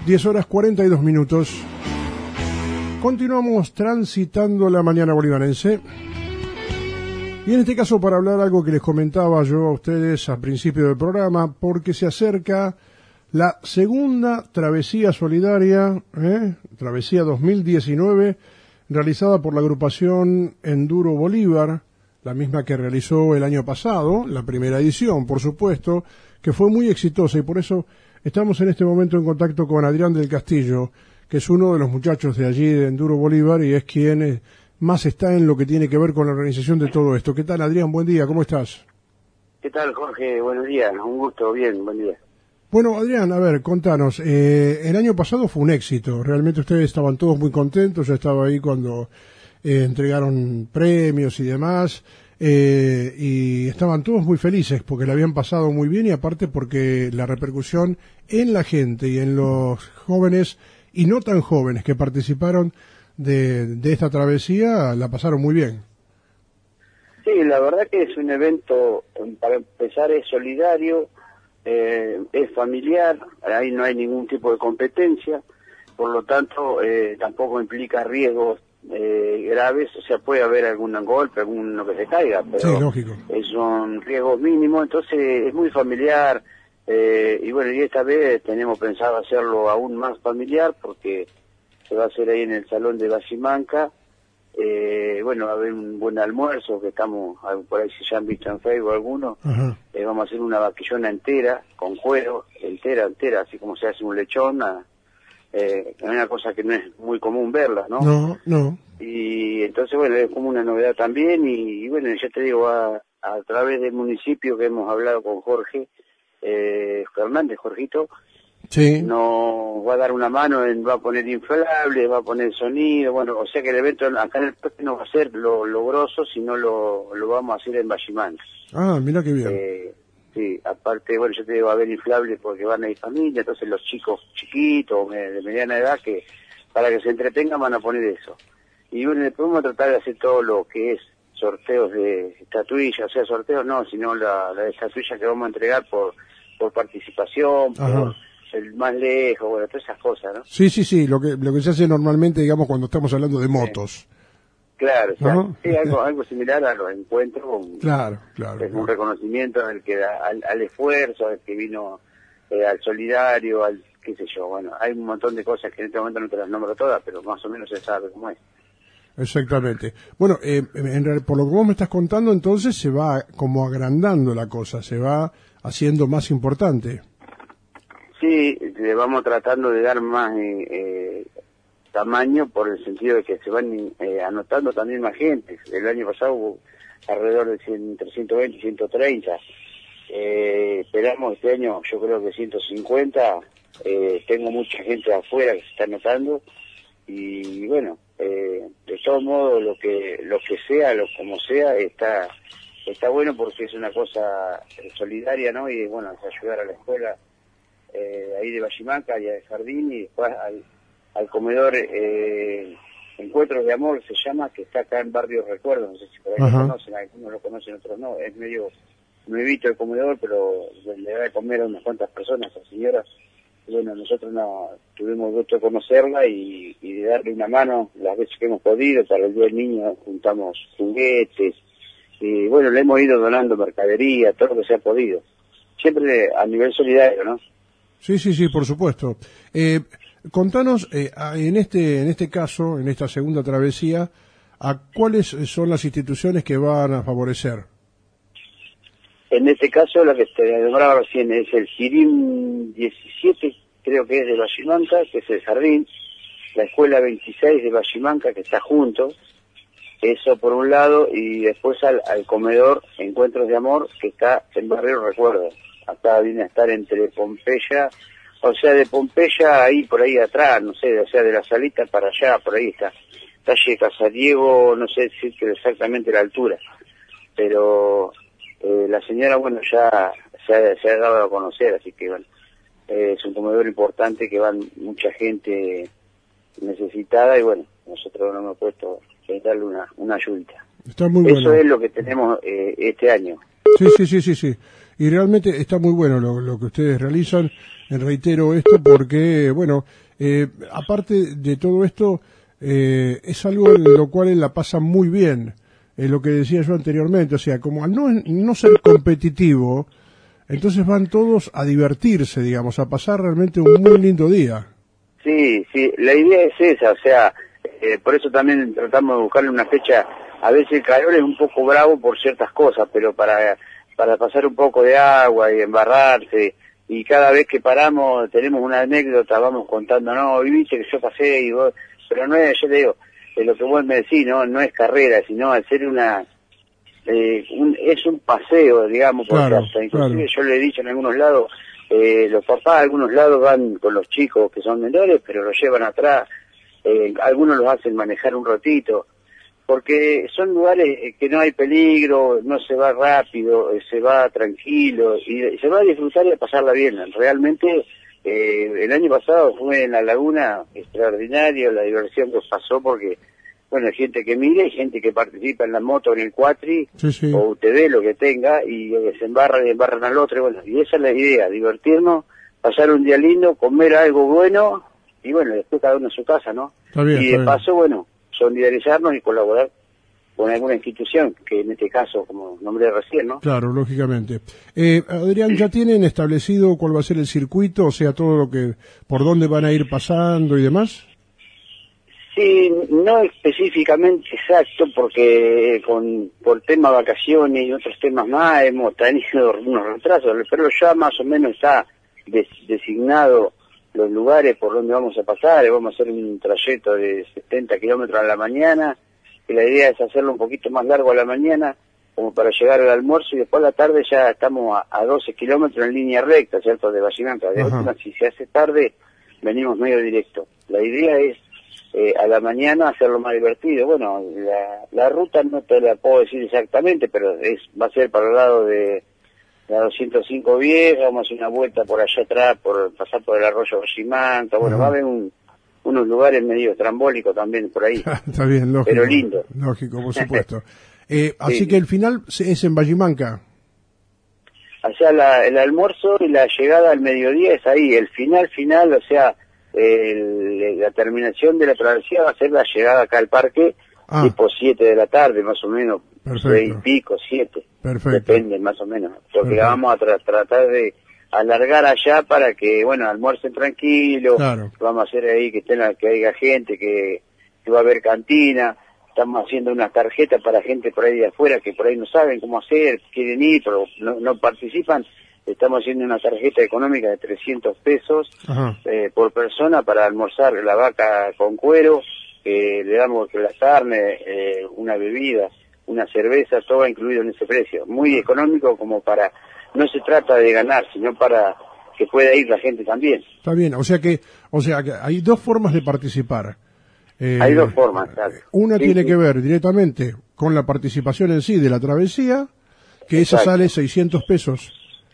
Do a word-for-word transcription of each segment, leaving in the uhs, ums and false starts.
diez horas cuarenta y dos minutos. Continuamos transitando la mañana bolivarense. Y en este caso para hablar algo que les comentaba yo a ustedes al principio del programa, porque se acerca la segunda travesía solidaria, ¿eh? Travesía dos mil diecinueve, realizada por la agrupación Enduro Bolívar, la misma que realizó el año pasado, la primera edición, por supuesto, que fue muy exitosa, y por eso estamos en este momento en contacto con Adrián del Castillo, que es uno de los muchachos de allí de Enduro Bolívar y es quien eh, más está en lo que tiene que ver con la organización de todo esto. ¿Qué tal, Adrián? Buen día, ¿cómo estás? ¿Qué tal, Jorge? Buenos días, un gusto, bien, buen día. Bueno, Adrián, a ver, contanos, eh, el año pasado fue un éxito, realmente ustedes estaban todos muy contentos, yo estaba ahí cuando eh, entregaron premios y demás, eh, y estaban todos muy felices porque le habían pasado muy bien y aparte porque la repercusión en la gente y en los jóvenes y no tan jóvenes que participaron de, de esta travesía la pasaron muy bien. Sí, la verdad que es un evento, para empezar, es solidario, eh, es familiar, ahí no hay ningún tipo de competencia, por lo tanto eh, tampoco implica riesgos eh, graves, o sea, puede haber algún golpe, alguno que se caiga, pero sí, lógico. Son riesgos mínimos, entonces es muy familiar, eh, y bueno, y esta vez tenemos pensado hacerlo aún más familiar porque se va a hacer ahí en el Salón de Bachimanca. Eh, bueno, va a haber un buen almuerzo que estamos, por ahí si ya han visto en Facebook algunos, eh, vamos a hacer una vaquillona entera, con cuero, entera, entera, así como se hace un lechón, a, eh, una cosa que no es muy común verla, ¿no? No, no. Y entonces, bueno, es como una novedad también, y, y bueno, ya te digo, a, a través del municipio que hemos hablado con Jorge, eh, Fernández, Jorgito, sí, nos va a dar una mano, en, va a poner inflables, va a poner sonido, bueno, o sea que el evento acá en el parque no va a ser lo, lo grosso, sino lo, lo vamos a hacer en Bachimanca. Ah, mira qué bien. Eh, sí, aparte, bueno, yo te digo, va a haber inflables porque van a ir familia, entonces los chicos chiquitos, de mediana edad, que para que se entretengan van a poner eso. Y bueno, después vamos a tratar de hacer todo lo que es sorteos de estatuillas, o sea, sorteos no, sino la, la estatuilla que vamos a entregar por, por participación, Ajá. por el más lejos, bueno, todas esas cosas, ¿no? Sí, sí, sí, lo que lo que se hace normalmente, digamos, cuando estamos hablando de motos. Sí. Claro, claro. ¿No? Sí, algo, algo similar a los encuentros. Un, claro, claro. Es claro. un reconocimiento al que da, al, al esfuerzo, al que vino, eh, al solidario, al qué sé yo. Bueno, hay un montón de cosas que en este momento no te las nombro todas, pero más o menos se sabe cómo es. Exactamente. Bueno, eh, en real, por lo que vos me estás contando, entonces se va como agrandando la cosa, se va haciendo más importante. Sí, le vamos tratando de dar más eh, eh, tamaño por el sentido de que se van eh, anotando también más gente. El año pasado hubo alrededor de cien, entre ciento veinte y ciento treinta. Eh, esperamos este año, yo creo que ciento cincuenta. Eh, tengo mucha gente afuera que se está anotando y bueno, eh, de todos modos lo que lo que sea, lo como sea, está está bueno porque es una cosa solidaria, ¿no? Y bueno, es ayudar a la escuela. Eh, ahí de Bachimanca y al jardín y después al, al comedor eh, Encuentros de Amor se llama, que está acá en Barrio Recuerdo, no sé si por ahí lo conocen, algunos lo conocen, otros no, es medio nuevito el comedor, pero le da de comer a unas cuantas personas, a señoras. Y bueno, nosotros no tuvimos el gusto de conocerla y, y de darle una mano las veces que hemos podido. Para el Día del Niño juntamos juguetes y bueno, le hemos ido donando mercadería, todo lo que se ha podido, siempre a nivel solidario, ¿no? Sí, sí, sí, por supuesto. Eh, contanos, eh, en este en este caso, en esta segunda travesía, ¿a cuáles son las instituciones que van a favorecer? En este caso, la que te nombraba recién es el Girín diecisiete, creo que es de Bachimanca, que es el jardín, la escuela veintiséis de Bachimanca, que está junto, eso por un lado, y después al, al comedor Encuentros de Amor, que está en Barrio Recuerdo. Acá viene a estar entre Pompeya, o sea, de Pompeya ahí por ahí atrás, no sé, o sea, de la salita para allá, por ahí está, calle Casariego, no sé decir exactamente la altura, pero eh, la señora, bueno, ya se ha, se ha dado a conocer, así que bueno, eh, es un comedor importante que van mucha gente necesitada y bueno, nosotros nos hemos puesto a darle una, una ayudita. Está muy Eso bueno. es lo que tenemos eh, este año. Sí, sí, sí, sí, sí. y realmente está muy bueno lo, lo que ustedes realizan. Reitero esto porque, bueno, eh, aparte de todo esto, eh, es algo en lo cual la pasa muy bien, eh, lo que decía yo anteriormente, o sea, como al no, no ser competitivo, entonces van todos a divertirse, digamos, a pasar realmente un muy lindo día. Sí, sí, la idea es esa, o sea, eh, por eso también tratamos de buscarle una fecha. A veces el calor es un poco bravo por ciertas cosas, pero para para pasar un poco de agua y embarrarse, y cada vez que paramos tenemos una anécdota, vamos contando, no, viste que yo pasé y vos, pero no es, yo te digo, eh, lo que vos me decís, no no es carrera, sino hacer una, eh, un, es un paseo, digamos, por Claro, casa. Inclusive claro. yo le he dicho en algunos lados, eh, los papás a algunos lados van con los chicos que son menores, pero los llevan atrás, eh, algunos los hacen manejar un ratito, porque son lugares que no hay peligro, no se va rápido, se va tranquilo, y se va a disfrutar y a pasarla bien. Realmente, eh, el año pasado fue en la laguna extraordinario la diversión que pasó, porque, bueno, hay gente que mira y gente que participa en la moto, en el cuatri, Sí, sí. o U T V, lo que tenga, y eh, se embarran y embarran al otro, y bueno, y esa es la idea, divertirnos, pasar un día lindo, comer algo bueno, y bueno, después cada uno a su casa, ¿no? Está bien, Y está de bien. paso, bueno, solidarizarnos y colaborar con alguna institución, que en este caso, como nombré recién, ¿no? Claro, lógicamente. Eh, Adrián, ¿ya tienen establecido cuál va a ser el circuito? O sea, todo lo que, por dónde van a ir pasando y demás. Sí, no específicamente exacto, porque con por tema vacaciones y otros temas más hemos tenido unos retrasos, pero ya más o menos está des, designado los lugares por donde vamos a pasar. Vamos a hacer un trayecto de setenta kilómetros a la mañana, y la idea es hacerlo un poquito más largo a la mañana, como para llegar al almuerzo, y después a la tarde ya estamos a, a doce kilómetros en línea recta, ¿cierto?, de Vallimanca. De última, si se hace tarde, venimos medio directo. La idea es Eh, a la mañana hacerlo más divertido. Bueno, la, la ruta no te la puedo decir exactamente, pero es va a ser para el lado de la doscientos cinco Vieja, vamos a hacer una vuelta por allá atrás, por pasar por el arroyo Vallimanca. Bueno, Ajá. va a haber un, unos lugares medio trambólicos también por ahí, Está bien, lógico. pero lindo. Lógico, por supuesto. Eh, así Sí. que el final es en Vallimanca. Allá la, el almuerzo y la llegada al mediodía es ahí. El final, final, o sea, el, la terminación de la travesía va a ser la llegada acá al parque, Ah. tipo siete de la tarde, más o menos, Perfecto. seis y pico, siete, Perfecto. depende más o menos, porque Perfecto. la vamos a tra tratar de alargar allá para que, bueno, almuercen tranquilo. Claro. Vamos a hacer ahí que estén, que haya gente, que, que va a haber cantina. Estamos haciendo unas tarjetas para gente por ahí de afuera que por ahí no saben cómo hacer, quieren ir, pero no, no participan. Estamos haciendo una tarjeta económica de trescientos pesos eh, por persona para almorzar la vaca con cuero, eh, le damos la carne, eh, una bebida, una cerveza, todo incluido en ese precio. Muy económico, como para, no se trata de ganar, sino para que pueda ir la gente también. Está bien, o sea que, o sea que hay dos formas de participar. Eh, Hay dos formas, claro. Una Sí, tiene sí. que ver directamente con la participación en sí de la travesía, que esa Exacto. sale seiscientos pesos.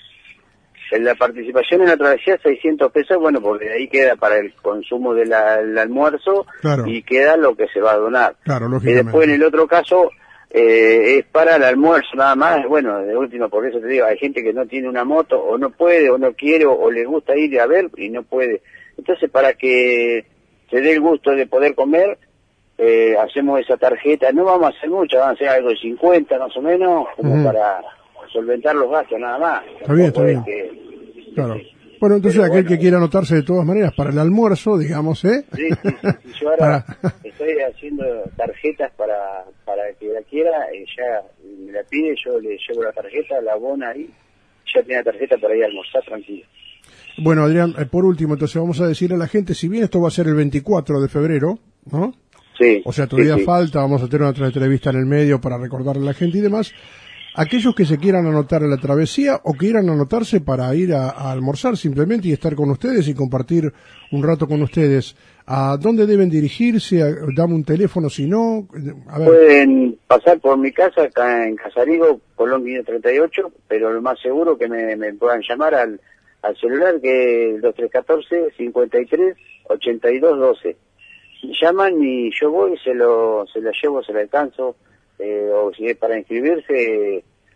En la participación en la travesía, seiscientos pesos, bueno, porque de ahí queda para el consumo del almuerzo, Claro. y queda lo que se va a donar. Claro, Y lógicamente. después en el otro caso, eh, es para el almuerzo nada más. Bueno, de último, por eso te digo, hay gente que no tiene una moto, o no puede, o no quiere, o, o le gusta ir a ver y no puede. Entonces, para que se dé el gusto de poder comer, eh, hacemos esa tarjeta. No vamos a hacer mucho, vamos a hacer algo de cincuenta más o menos, como Ujú. para solventar los gastos nada más. Está bien, está Tampoco es bien. que- Claro. Bueno, entonces Pero aquel bueno. que quiera anotarse de todas maneras para el almuerzo, digamos, ¿eh? Sí, sí, sí, sí. Yo ahora Para- estoy haciendo tarjetas para para el que la quiera, ella me la pide, yo le llevo la tarjeta, la abona ahí, ya tiene la tarjeta para ir a almorzar tranquilo. Bueno, Adrián, eh, por último, entonces vamos a decirle a la gente, si bien esto va a ser el veinticuatro de febrero, ¿no? Sí. O sea, todavía sí, sí. falta, vamos a tener otra entrevista en el medio para recordarle a la gente y demás. Aquellos que se quieran anotar a la travesía o quieran anotarse para ir a, a almorzar simplemente y estar con ustedes y compartir un rato con ustedes, ¿a dónde deben dirigirse? A- Dame un teléfono si no. A ver. Pueden pasar por mi casa acá en Casarigo, Colón quinientos treinta y ocho, pero lo más seguro que me, me puedan llamar al, al celular, que es el dos tres uno cuatro, cincuenta y tres, ochenta y dos doce. Llaman y yo voy, se lo se la llevo, se la alcanzo, eh, o si es para inscribirse,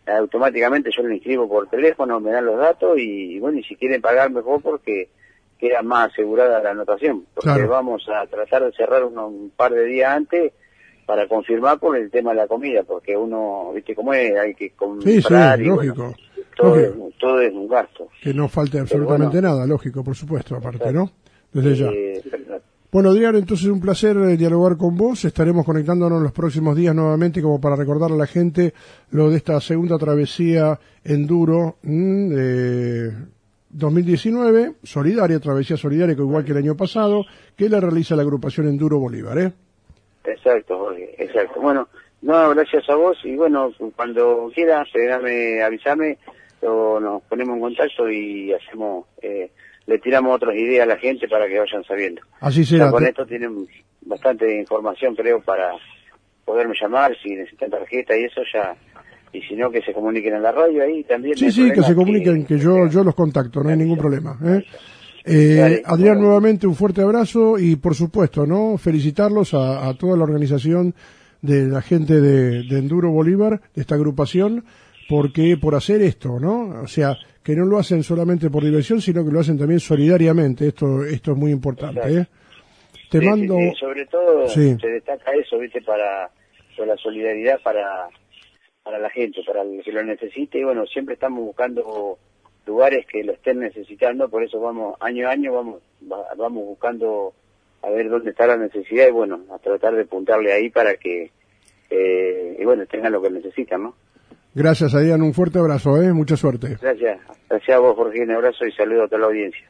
automáticamente yo lo inscribo por teléfono, me dan los datos y, y bueno, y si quieren pagar mejor porque queda más asegurada la anotación, porque claro. vamos a tratar de cerrar uno, un par de días antes para confirmar por el tema de la comida, porque uno, viste cómo es, hay que comprar. Sí, sí, lógico. Bueno, todo, lógico. Es, todo es un gasto. Que no falte absolutamente bueno, nada, lógico, por supuesto, aparte, ¿no? Desde ya. Eh, Bueno, Adrián, entonces un placer eh, dialogar con vos. Estaremos conectándonos los próximos días nuevamente como para recordarle a la gente lo de esta segunda travesía enduro mmm, de dos mil diecinueve, solidaria, travesía solidaria, que igual que el año pasado, que la realiza la agrupación Enduro Bolívar, ¿eh? Exacto, Jorge, exacto. Bueno, no, gracias a vos y bueno, cuando quieras, dame, avísame, o nos ponemos en contacto y hacemos... Eh, le tiramos otras ideas a la gente para que vayan sabiendo. Así será. Ya con esto tienen bastante información, creo, para poderme llamar, si necesitan tarjeta y eso ya, y si no, que se comuniquen en la radio ahí también. Sí, sí, que se comuniquen, que, que yo yo los contacto, no hay ningún problema. ¿eh? Eh, Adrián, nuevamente un fuerte abrazo y, por supuesto, no felicitarlos a, a toda la organización de la gente de, de Enduro Bolívar, de esta agrupación, porque por hacer esto, ¿no? O sea, que no lo hacen solamente por diversión, sino que lo hacen también solidariamente. Esto esto es muy importante, ¿eh? Te sí, mando... Sí, sí. Sobre todo sí. se destaca eso, ¿viste? Para, para la solidaridad para, para la gente, para el que lo necesite. Y bueno, siempre estamos buscando lugares que lo estén necesitando, por eso vamos, año a año, vamos vamos buscando a ver dónde está la necesidad y bueno, a tratar de apuntarle ahí para que, eh, y bueno, tengan lo que necesitan, ¿no? Gracias, Adrián, un fuerte abrazo, ¿eh? Mucha suerte. Gracias, gracias a vos, Jorge, un abrazo y saludo a toda la audiencia.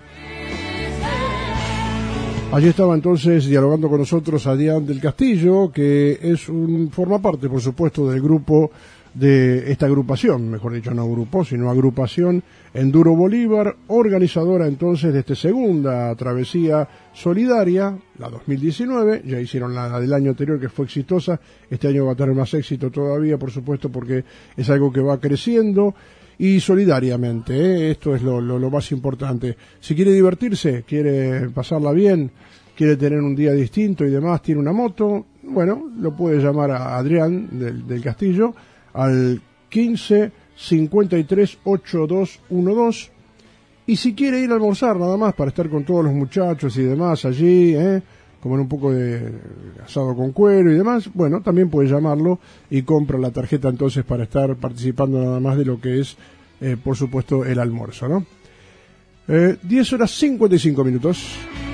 Allí estaba entonces dialogando con nosotros Adrián del Castillo, que es un forma parte, por supuesto, del grupo de esta agrupación, mejor dicho, no grupo, sino agrupación Enduro Bolívar, organizadora entonces de esta segunda travesía solidaria, la dos mil diecinueve, ya hicieron la del año anterior que fue exitosa, este año va a tener más éxito todavía, por supuesto, porque es algo que va creciendo, y solidariamente, ¿eh? Esto es lo, lo, lo más importante. Si quiere divertirse, quiere pasarla bien, quiere tener un día distinto y demás, tiene una moto, bueno, lo puede llamar a Adrián del, del Castillo, al quince cincuenta y tres ochenta y dos doce, y si quiere ir a almorzar nada más para estar con todos los muchachos y demás allí, ¿eh? comer un poco de asado con cuero y demás, bueno, también puede llamarlo y compra la tarjeta entonces para estar participando nada más de lo que es, eh, por supuesto, el almuerzo, ¿no? Eh, diez horas cincuenta y cinco minutos.